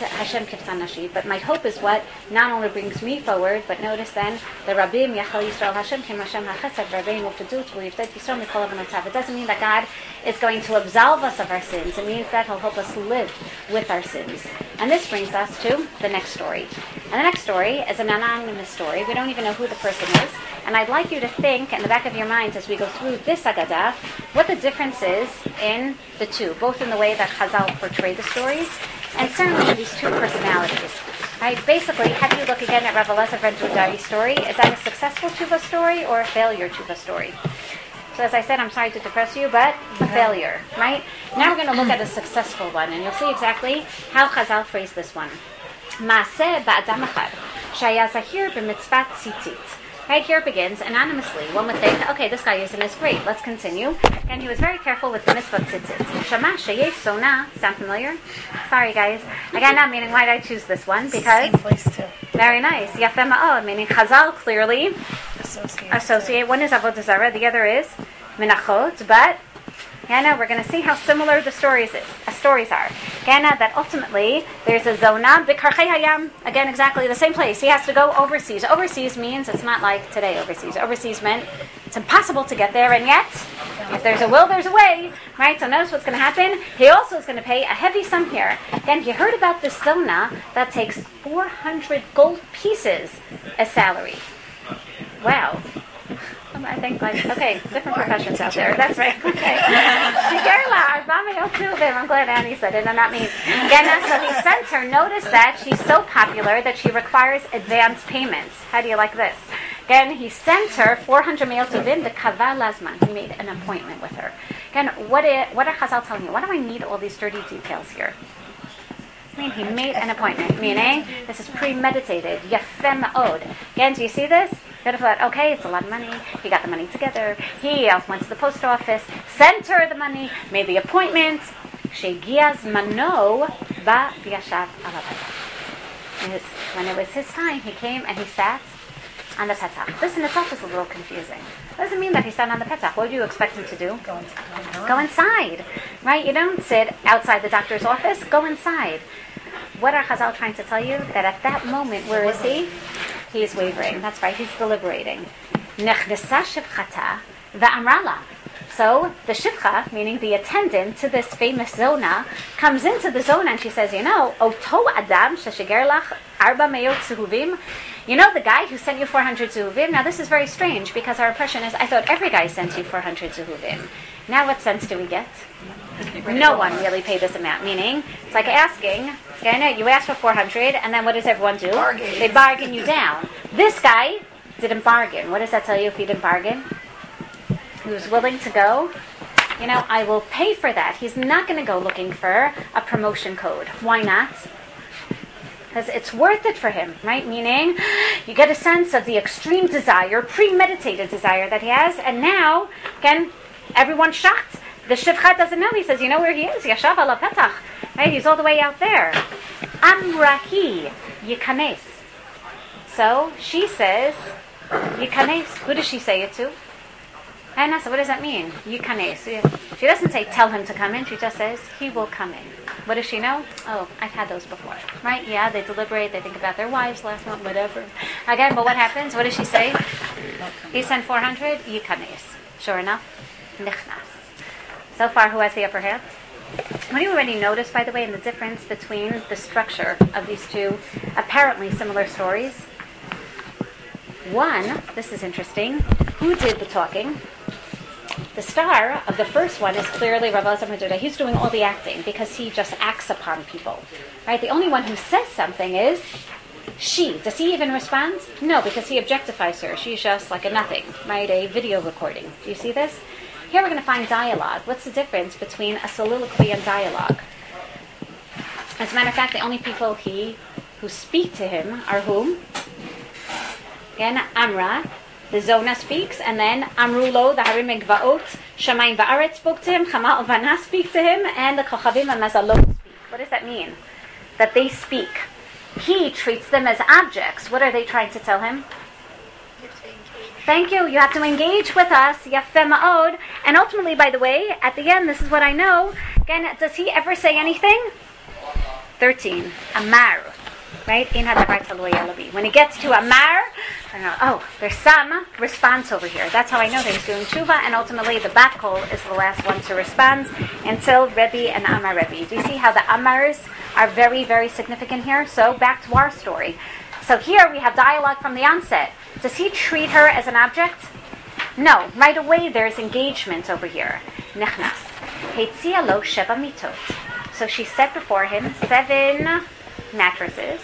Speaker 1: my hope is what not only brings me forward, but notice then the Rabim Yachal Yisrael Hashem Kim Hashem HaChesed Rabbeinu Ufedut V'Yivdet Yisrael Mikol Avanotav. It doesn't mean that God is going to absolve us of our sins. It means that He'll help us live with our sins. And this brings us to the next story. And the next story is an anonymous story. We don't even know who the person is. And I'd like you to think in the back of your minds as we go through this Agadah, what the difference is in the two, both in the way that Chazal portray the stories, and certainly these two personalities. Right? Basically, how do you look again at Rav Elazar ben Dudari's story? Is that a successful tshuva story or a failure tshuva story? So as I said, I'm sorry to depress you, but a failure, right? Now we're going to look at a successful one, and you'll see exactly how Chazal phrased this one. Maaseh ba'adam echad, shaya zahir b'mitzvat tzitzit. Right, here it begins anonymously. One would think, okay, this guy isn't as great. Let's continue. And he was very careful with the mitzvah tzitzit. Shama sheyesh sona. Sound familiar? Sorry, guys. Again, not meaning why did I choose this one? Because
Speaker 2: same place too.
Speaker 1: Very nice. Yafeh ma'od, meaning Chazal clearly
Speaker 2: Associate.
Speaker 1: associate. One is avodah zarah, the other is menachot. But Gana, we're going to see how similar the stories is, uh, stories are. Gana, that ultimately there's a zona b'karchei hayam. Again, exactly the same place. He has to go overseas. Overseas means it's not like today. Overseas. Overseas meant it's impossible to get there, and yet, if there's a will, there's a way. Right. So notice what's going to happen. He also is going to pay a heavy sum here. Again, you heard about this zona that takes four hundred gold pieces as salary. Wow. I think, like, okay, different professions out there. That's right. Okay. I'm glad Annie said it, and not me. Again, so he sent her. Notice that she's so popular that she requires advance payments. How do you like this? Again, he sent her four hundred me'il tovim the kava lazman. He made an appointment with her. Again, what, is, what are Chazal telling you? Why do I need all these dirty details here? I mean, he made an appointment, meaning this is premeditated. Yafeh ma'od. Again, do you see this? Could have thought, okay, it's a lot of money. He got the money together. He uh, went to the post office, sent her the money, made the appointment. Shegiaz mano ba v'yashav ala petach. When it was his time, he came and he sat on the petach. This in itself is a little confusing. Doesn't mean that he sat on the petach. What do you expect him to do?
Speaker 2: Go inside.
Speaker 1: Go inside, right? You don't sit outside the doctor's office. Go inside. What are Chazal trying to tell you? That at that moment, where is he? He is wavering. That's right. He's deliberating. Nechnesa shivchata va'amrala. So the shivcha, meaning the attendant to this famous zona, comes into the zona and she says, you know, oto adam sheshiger lach arba meyot zuhuvim. You know the guy who sent you four hundred zuhuvim? Now this is very strange because our impression is, I thought every guy sent you four hundred zuhuvim. Now what sense do we get? No one really paid this amount. Meaning, it's like asking, okay, you ask for four hundred, and then what does everyone do?
Speaker 2: Bargain.
Speaker 1: They bargain you down. This guy didn't bargain. What does that tell you if he didn't bargain? He was willing to go. You know, I will pay for that. He's not going to go looking for a promotion code. Why not? Because it's worth it for him, right? Meaning, you get a sense of the extreme desire, premeditated desire that he has, and now, again, everyone's shocked. The shivcha doesn't know. He says, you know where he is? Yashav ala petach. Right? He's all the way out there. Amrahi yikanes. So she says, yikanes. Who does she say it to? Anna, so what does that mean? Yikanes. She doesn't say, tell him to come in. She just says, he will come in. What does she know? Oh, I've had those before. Right? Yeah, they deliberate. They think about their wives last month, whatever. Again, but what happens? What does she say? He sent four hundred. Yikanes. Sure enough, nichnas. So far, who has the upper hand? What do you already notice, by the way, in the difference between the structure of these two apparently similar stories? One, this is interesting, who did the talking? The star of the first one is clearly Rav Elazar ben Dudai. He's doing all the acting because he just acts upon people. Right? The only one who says something is she. Does he even respond? No, because he objectifies her. She's just like a nothing, right? A video recording. Do you see this? Here we're going to find dialogue. What's the difference between a soliloquy and dialogue? As a matter of fact, the only people he who speak to him are whom? Again, Amra, the Zona speaks, and then Amrulo, the Harim Gvaot, Shamayim Va'aret spoke to him, Chama Vana speak to him, and the Kochavim and Mazalot speak. What does that mean? That they speak. He treats them as objects. What are they trying to tell him? Thank you. You have to engage with us. Yafeh ma'od. And ultimately, by the way, at the end, this is what I know. Again, does he ever say anything? thirteen. Amar. Right? When he gets to Amar, I know, oh, there's some response over here. That's how I know that he's doing tshuva, and ultimately the bat kol is the last one to respond until Rebbe and Amar Rebbe. Do you see how the Amars are very, very significant here? So back to our story. So here we have dialogue from the onset. Does he treat her as an object? No. Right away there's engagement over here. Nechnas. Heitzia lo sheva mitot. So she set before him seven mattresses.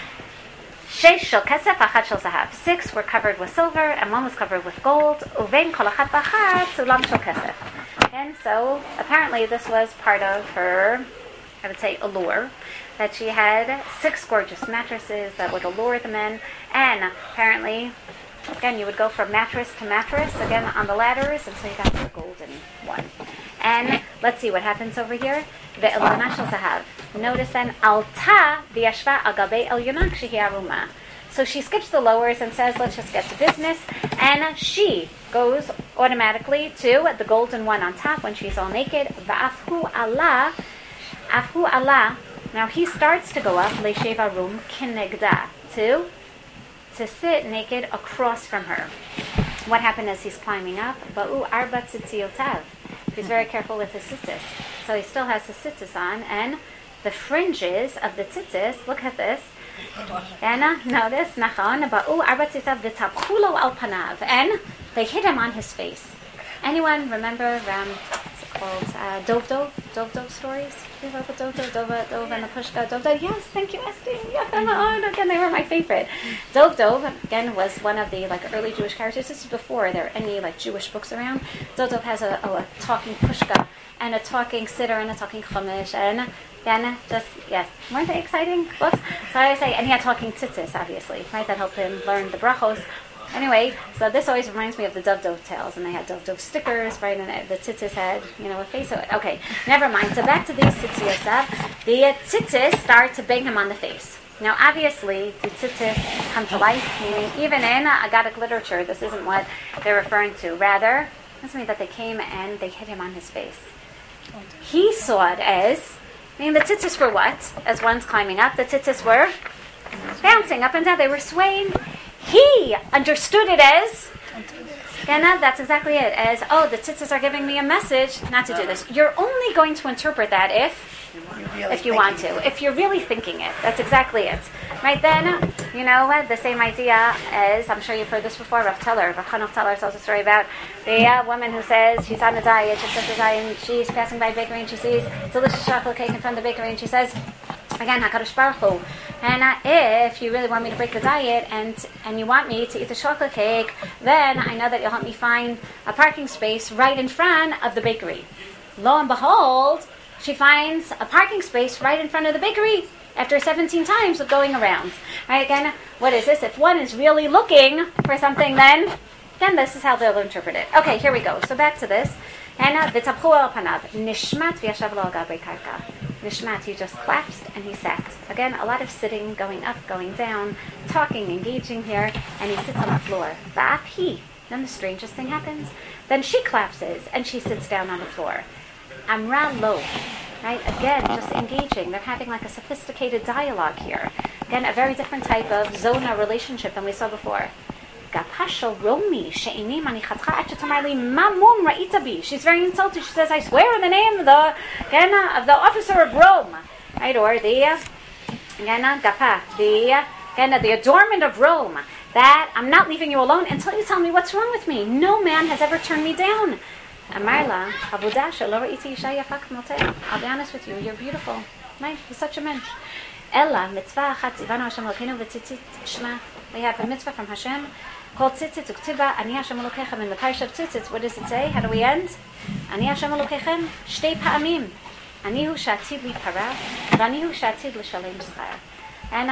Speaker 1: Sheish shel kesef, achat shel zahav. Six were covered with silver, and one was covered with gold. Uvein kol achat v'achat sulam shel kesef. And so, apparently, this was part of her, I would say, allure, that she had six gorgeous mattresses that would allure the men. And apparently, again, you would go from mattress to mattress, again, on the ladders, and so you got the golden one. And let's see what happens over here. Ve'elona shel zahav. Notice then, alta v'yashva al gabei elyona shehi aruma. So she skips the lowers and says, let's just get to business. And she goes automatically to the golden one on top when she's all naked. Va'afhu Allah, afhu Allah. Now he starts to go up, le'shev arum kinegda, to to sit naked across from her. What happened as he's climbing up? Ba'u arba tzitziyotav. He's very careful with his tzitzis. So he still has his tzitzis on, and the fringes of the tzitzis, look at this. And uh, notice, nachon, ba'u arba tzitziyotav v'tabchulo al panav. And they hit him on his face. Anyone remember, um, what's it called, uh, Dov Dov? Dov Dov stories? You know the Dov Dov, Dov Dov and the Pushka? Dov Dov, yes, thank you, Esther. Yeah, again, they were my favorite. Dov Dov, again, was one of the like early Jewish characters. This is before there were any like Jewish books around. Dov Dov has a, a, a talking Pushka and a talking Siddur and a talking Chumash, and then just, yes, weren't they exciting books? So I say, and he had talking tzitzis, obviously, right? That helped him learn the brachos. Anyway, so this always reminds me of the Dov Dov tales, and they had Dov Dov stickers, right, and the tzitzis had, you know, a face of it. Okay, never mind. So back to these tzitzis. The tzitzis start to bang him on the face. Now, obviously, the tzitzis come to life, meaning even in Agadic literature, this isn't what they're referring to. Rather, this means that they came and they hit him on his face. He saw it as, I mean, the tzitzis were what? As one's climbing up, the tzitzis were bouncing up and down. They were swaying. He understood it as, Gena, that's exactly it, as, oh, the tzitzis are giving me a message not to do this. You're only going to interpret that if, really if you want to, if you're really thinking it. That's exactly it. Right then, you know, the same idea as, I'm sure you've heard this before, Rav Teller, Rav Chanuf Teller tells a story about the uh, woman who says she's on a diet, she's on a diet, and she's passing by a bakery, and she sees delicious chocolate cake in front of the bakery, and she says, again, HaKadosh Baruch Hu, and uh, if you really want me to break the diet and and you want me to eat the chocolate cake, then I know that you'll help me find a parking space right in front of the bakery. Lo and behold, she finds a parking space right in front of the bakery after seventeen times of going around. Right, again, what is this? If one is really looking for something, then, then this is how they'll interpret it. Okay, here we go. So back to this. And v'tabchu al panav, nishmat v'yashav lo al gabei karka. Nishmat, he just collapsed and he sat. Again, a lot of sitting, going up, going down, talking, engaging here, and he sits on the floor. Va'af he. Then the strangest thing happens. Then she collapses and she sits down on the floor. Amra lo. Right? Again, just engaging. They're having like a sophisticated dialogue here. Again, a very different type of zona relationship than we saw before. Romi, she's very insulted. She says, I swear in the name of the of the officer of Rome. Right? Or the Gapa, the the adornment of Rome. That I'm not leaving you alone until you tell me what's wrong with me. No man has ever turned me down. Amarla, I'll be honest with you, you're beautiful. Right? You're such a mensch. Ella, mitzvah achat tzivanu Hashem Elokeinu v'tzitzit shma. We have a mitzvah from Hashem called tzitzit uktiva. Ani Hashem Elokechem. In the parsha of tzitzit, what does it say? How do we end? Ani Hashem Elokechem shtei pa'amim. Ani hu sha'atid li para, v'ani hu sha'atid l'shalem schar. And uh,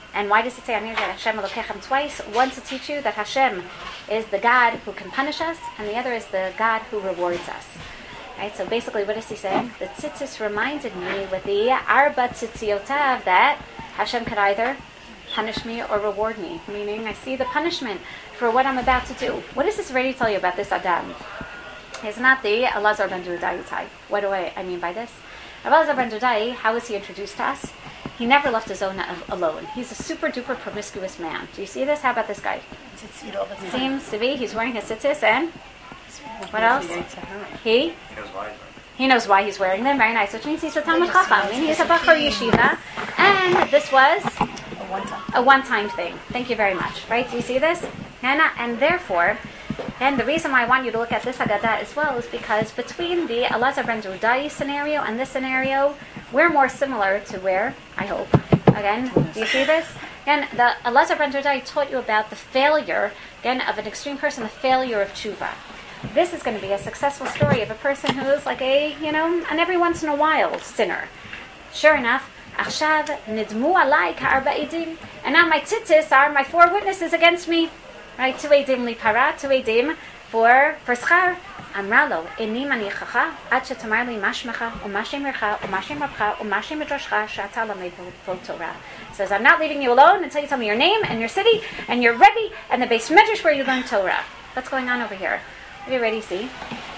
Speaker 1: And why does it say Ani Hashem Elokechem twice? One to teach you that Hashem is the God who can punish us, and the other is the God who rewards us. Right? So basically, what is he saying? The tzitzis reminded me with the arba tzitziotav that Hashem could either punish me or reward me. Meaning, I see the punishment for what I'm about to do. What does this already tell you about this Adam? He's not the Elazar ben Dudai type. What do I, I mean by this? Elazar ben Dudai, how was he introduced to us? He never left his own alone. He's a super duper promiscuous man. Do you see this? How about this guy? Seems to be. He's wearing his tzitzis and what else? He? He knows why he's wearing them. Very nice. Which means he's a Talmud Chacham. I mean, he's a Bachar Yeshiva. And this was a one-time thing. Thank you very much. Right? Do you see this? And, and therefore, and the reason why I want you to look at this Haggadah as well is because between the Elazar ben Dudai scenario and this scenario, we're more similar to where, I hope. Again, do you see this? Again, the Elazar ben Dudai taught you about the failure, again, of an extreme person, the failure of tshuva. This is going to be a successful story of a person who is like a, you know, an every once in a while sinner. Sure enough, Achshav nidmu alai ka'arba edim, and now my tzitzis are my four witnesses against me. Right, two edim li para, two edim for for schar. Amralo, inni manichacha, ad shetamar li mashmecha, u'mashem recha, u'mashem rabcha, u'mashem medrashcha, she'ata lamed vol Torah. Says, I'm not leaving you alone until you tell me your name and your city and your rebbe and the base medrash where you learn Torah. What's going on over here? Have you already see?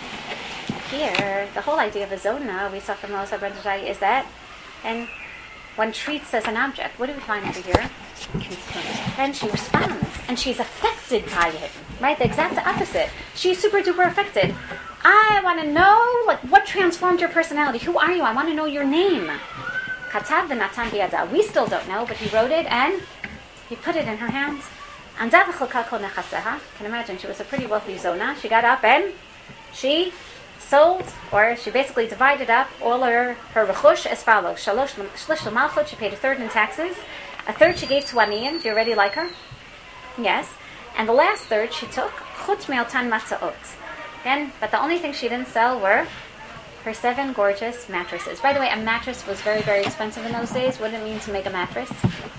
Speaker 1: Here, the whole idea of a zona we saw from Elazar ben Dudai is that, and one treats as an object. What do we find over here? And she responds, and she's affected by him. Right, the exact opposite. She's super duper affected. I want to know, like, what transformed your personality. Who are you? I want to know your name. Katav v'natan biyada. We still don't know, but he wrote it and he put it in her hands. Anda v'chalka kol nechaseha. Can imagine she was a pretty wealthy zona. She got up and she sold, or she basically divided up all her her rechush as follows: shalosh shlish l'malchut. She paid a third in taxes. A third she gave to Aniyim. Do you already like her? Yes. And the last third she took chutz me'otan matzaot. Again, but the only thing she didn't sell were her seven gorgeous mattresses. By the way, a mattress was very, very expensive in those days. What did it mean to make a mattress?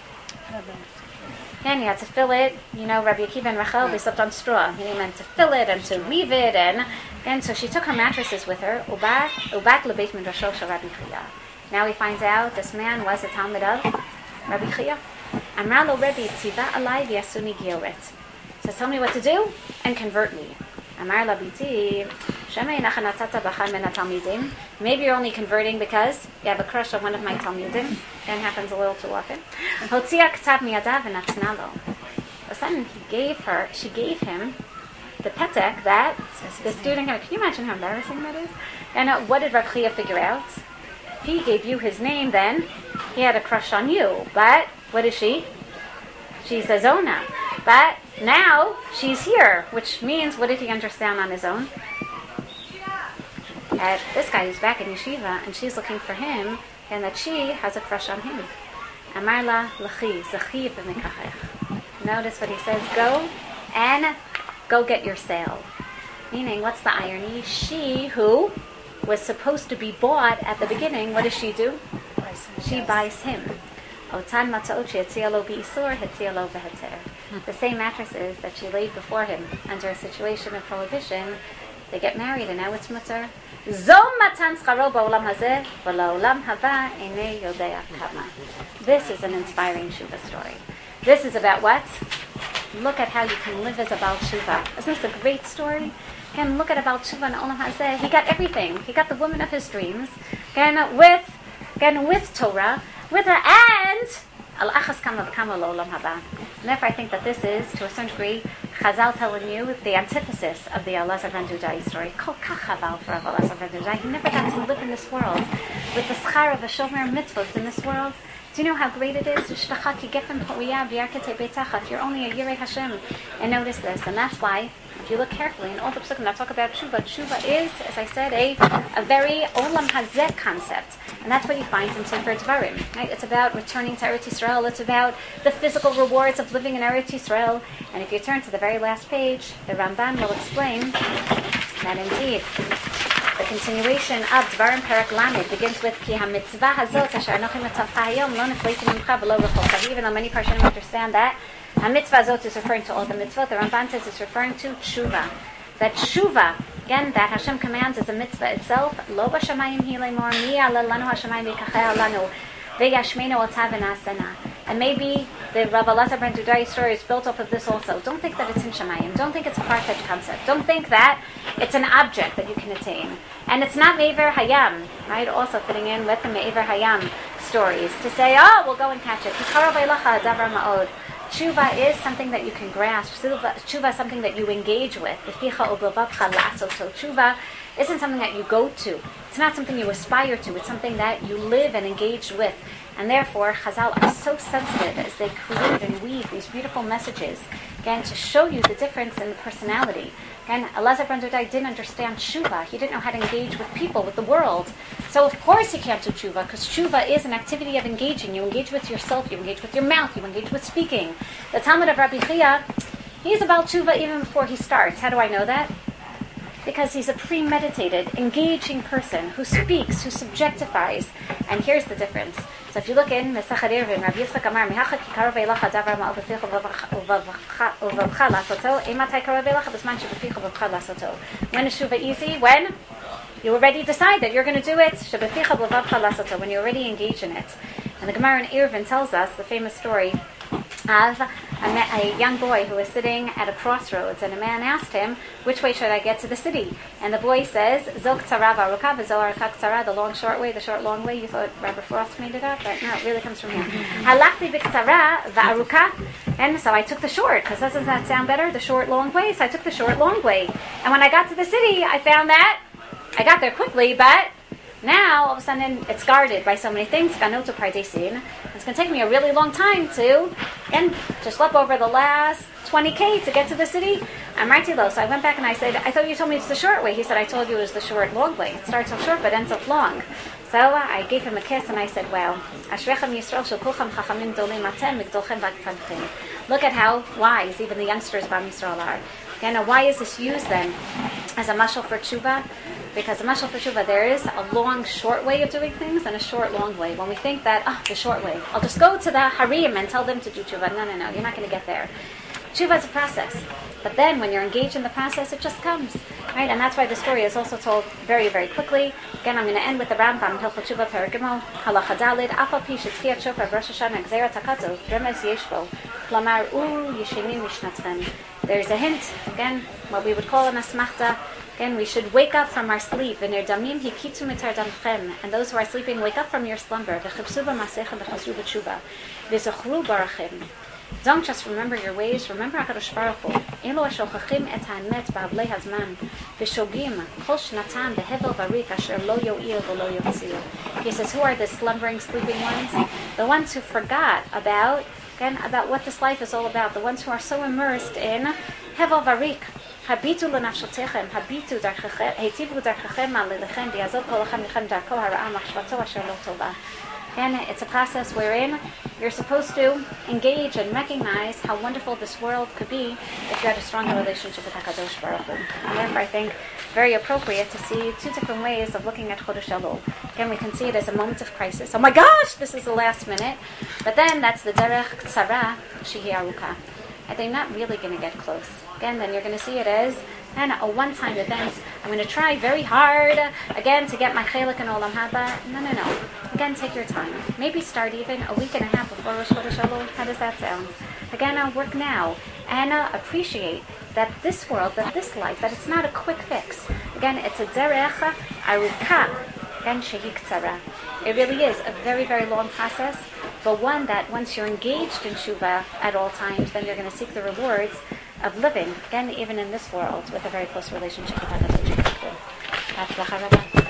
Speaker 1: And you had to fill it. You know, Rabbi Akiva and Rachel, they slept on straw. He meant to fill it and to weave it. And and so she took her mattresses with her. Ubat ubat lebeit midrasho shel Rabbi Chia. Now he finds out this man was a Talmud of Rabbi Chia. Amra lo Rabbi tziva alai v'yasuni gioret. So tell me what to do and convert me. Amar la biti shemei nachanatzata b'chad min hatalmidim. Maybe you're only converting because you have a crush on one of my talmidim. That happens a little too often. Hotzia k'tav miyadav v'natna lo. All of a sudden, he gave her, she gave him the petek that the student. Can you imagine how embarrassing that is? And uh, what did Rav Chia figure out? If he gave you his name, then he had a crush on you. But what is she? She's a zona. But now she's here, which means, what did he understand on his own? That this guy is back in yeshiva, and she's looking for him, and that she has a crush on him. Amarla l'chi zachi b'mekachech. Notice what he says. Go and go get your sale. Meaning, what's the irony? She who was supposed to be bought at the beginning, what does she do? She buys him. Otan matzaot she'etziya lo bi'isur, hetziya lo v'heter. The same mattresses that she laid before him under a situation of prohibition, they get married, and now it's mutter. Zo matan scharo ba'olam hazeh, v'la'olam haba einei yodea kama. This is an inspiring Shuva story. This is about what? Look at how you can live as a Baal Shuva. Isn't this a great story? Again, look at a Baal Shuva and Olam Hazeh. He got everything. He got the woman of his dreams. Again, with, again, with Torah, with her, and Al-achas kama v'kama lo'olam haba. And therefore, I think that this is, to a certain degree, Chazal telling you the antithesis of the Elazar ben Dudai story. Kol kach haval for Elazar ben Dudai. He never got to live in this world with the schar of a shomer mitzvot in this world. Do you know how great it is? You're only a Yirei Hashem. And notice this, and that's why, if you look carefully in all the psukim that talk about tshuva, tshuva is, as I said, a, a very olam hazeh concept. And that's what he finds in Sefer Dvarim. Right? It's about returning to Eretz Yisrael. It's about the physical rewards of living in Eretz Yisrael. And if you turn to the very last page, the Ramban will explain that indeed The continuation of Dvarim Perek Lamed begins with Ki HaMitzvah Hazot Asher Anochi Mitzavcha Hayom Lo Nifleiti Mimcha V'lo Rechol. Even though many Parshanim understand that, HaMitzvah Hazot is referring to all the mitzvot. The Ramban says it's referring to tshuva. That tshuva, again, that Hashem commands is a mitzvah itself. Lo b'shamayim hi le'mor mi ya'aleh lanu Hashamayim v'yikacheh lanu v'yashmeinu otav v'nasena. And maybe the Rav Elazar ben Dudai story is built off of this also. Don't think that it's in Shemayim. Don't think it's a far-fetched concept. Don't think that it's an object that you can attain. And it's not Me'ever Hayam, right? Also fitting in with the Me'ever Hayam stories to say, oh, we'll go and catch it. Tshuva is something that you can grasp. Tshuva is something that you engage with. Tshuva isn't something that you go to. It's not something you aspire to. It's something that you live and engage with. And therefore, Chazal are so sensitive as they create and weave these beautiful messages, again, to show you the difference in the personality. Again, Elazar ben Dudai didn't understand tshuva. He didn't know how to engage with people, with the world. So of course he can't do tshuva, because tshuva is an activity of engaging. You engage with yourself, you engage with your mouth, you engage with speaking. The Talmud of Rabbi Chia, he's about tshuva even before he starts. How do I know that? Because he's a premeditated, engaging person who speaks, who subjectifies. And here's the difference. So if you look in Mesachar Eruvin, Rabbi Yitzchak Amar, Mihacha ki karov eilacha davar ma'al b'ficha uvavcha lasoto, ematai karov eilacha b'zman shebeficha uvavcha lasoto. When is Shuvah easy? When you already decide that you're going to do it. Shebeficha uvavcha lasoto, when you're already engaged in it. And the Gemara in Eruvin tells us the famous story of a, a young boy who was sitting at a crossroads, and a man asked him, which way should I get to the city? And the boy says, Zok tzara v'aruka v'zohar tzara, the long short way, the short long way. You thought Rabbi Frost made it up? But no, it really comes from here. Halachti b'ktzara v'aruka. And so I took the short, because doesn't that sound better? The short long way. So I took the short long way. And when I got to the city, I found that I got there quickly, but now, all of a sudden, it's guarded by so many things. It's going to take me a really long time to, and to schlep over the last twenty K to get to the city. I'm right low. So I went back and I said, I thought you told me it's the short way. He said, I told you it was the short, long way. It starts off short, but ends up long. So uh, I gave him a kiss and I said, wow. Look at how wise even the youngsters of Am Yisrael are. Again, now why is this used then as a mashal for tshuva? Because a mashal for tshuva, there is a long, short way of doing things and a short, long way. When we think that, oh, the short way, I'll just go to the harim and tell them to do tshuva. No, no, no, you're not going to get there. Tshuva is a process. But then when you're engaged in the process, it just comes. Right? And that's why the story is also told very, very quickly. Again, I'm going to end with the Rambam, Hilchot Tshuva, Perek Gimel, Halacha Daled, Afal Pi Shetzkiyat Shofar Rosh Hashanah, Gzerat HaKatzos, Remes Yeshvo, Klamar U Yesheni Mishnatchem. There's a hint, again, what we would call an asmachta. Again, we should wake up from our sleep. And those who are sleeping, wake up from your slumber. Don't just remember your ways, remember HaKadosh Baruch Hu. Elo השוכחים את האמת בעבלי הזמן, ושוגים כל שנתם בהבל וריק אשר לא יועיל ולא יציל. He says, who are the slumbering, sleeping ones? The ones who forgot about, again, about what this life is all about. The ones who are so immersed in hevel varik. הביטו לנפשותיכם, הביטו דרככם, היטיבו דרככם מעליכם, ויעזוב כל אחד מכם דרכו הרעה מחשבתו אשר לא טובה. And it's a process wherein you're supposed to engage and recognize how wonderful this world could be if you had a stronger relationship with HaKadosh Baruch Hu. And therefore I think very appropriate to see two different ways of looking at Chodesh Elul. Again, we can see it as a moment of crisis. Oh my gosh, this is the last minute. But then that's the derech tzara shehi aruka. And they're not really going to get close. Again, then you're going to see it as and a one-time event. I'm going to try very hard, again, to get my chelik and olam haba. No, no, no. Again, take your time. Maybe start even a week and a half before Rosh Chodesh Elul. How does that sound? Again, uh, work now. And uh, appreciate that this world, that this life, that it's not a quick fix. Again, it's a derech aruka. Again, shehi ktsara. It really is a very, very long process, but one that once you're engaged in tshuva at all times, then you're going to seek the rewards of living, again, even in this world, with a very close relationship with HaKadosh Baruch Hu.